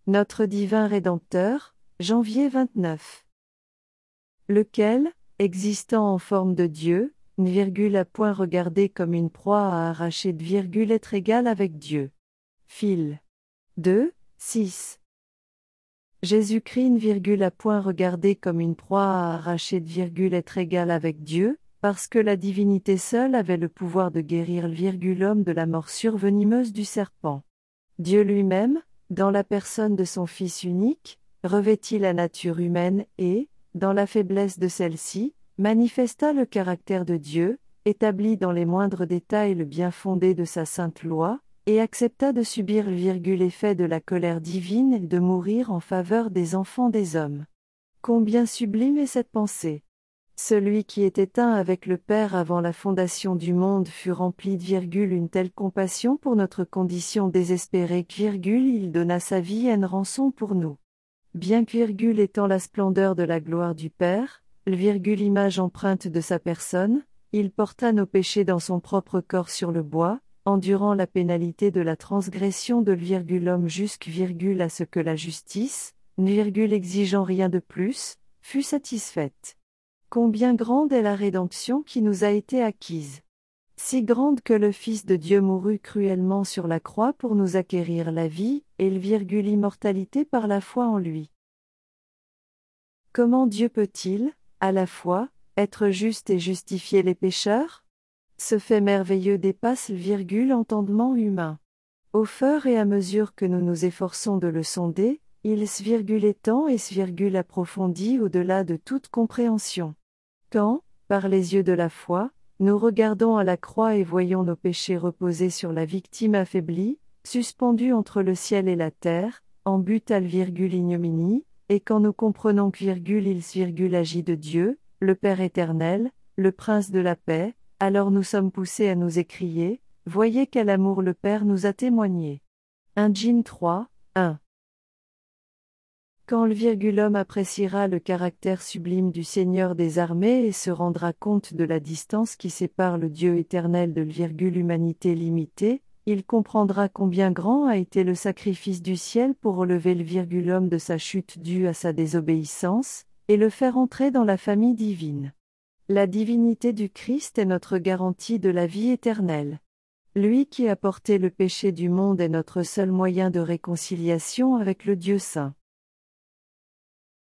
notre divin Rédempteur, janvier 29. Lequel, existant en forme de Dieu, à point regardé comme une proie à arracher être égal avec Dieu. Phil. 2, 6. Jésus-Christ à point regardé comme une proie à arracher être égal avec Dieu, parce que la divinité seule avait le pouvoir de guérir l'homme de la morsure venimeuse du serpent. Dieu lui-même, dans la personne de son Fils unique, revêtit la nature humaine et, dans la faiblesse de celle-ci, manifesta le caractère de Dieu, établit dans les moindres détails le bien fondé de sa sainte loi, et accepta de subir l'effet de la colère divine et de mourir en faveur des enfants des hommes. Combien sublime est cette pensée! Celui qui était un avec le Père avant la fondation du monde fut rempli une telle compassion pour notre condition désespérée il donna sa vie en rançon pour nous. Bien que étant la splendeur de la gloire du Père, l'image empreinte de sa personne, il porta nos péchés dans son propre corps sur le bois, endurant la pénalité de la transgression de l'homme à ce que la justice, exigeant rien de plus, fût satisfaite. Combien grande est la rédemption qui nous a été acquise! Si grande que le Fils de Dieu mourut cruellement sur la croix pour nous acquérir la vie, et l'immortalité par la foi en lui. Comment Dieu peut-il, à la fois, être juste et justifier les pécheurs? Ce fait merveilleux dépasse l'entendement humain. Au fur et à mesure que nous nous efforçons de le sonder, il étend et approfondit au-delà de toute compréhension. Quand, par les yeux de la foi, nous regardons à la croix et voyons nos péchés reposer sur la victime affaiblie, suspendue entre le ciel et la terre, en but à l'ignominie, et quand nous comprenons qu'il agit de Dieu, le Père éternel, le Prince de la paix, alors nous sommes poussés à nous écrier, voyez quel amour le Père nous a témoigné. 1 Jim 3, 1. Quand l'homme appréciera le caractère sublime du Seigneur des armées et se rendra compte de la distance qui sépare le Dieu éternel de l'humanité limitée, il comprendra combien grand a été le sacrifice du ciel pour relever l'homme de sa chute due à sa désobéissance, et le faire entrer dans la famille divine. La divinité du Christ est notre garantie de la vie éternelle. Lui qui a porté le péché du monde est notre seul moyen de réconciliation avec le Dieu saint.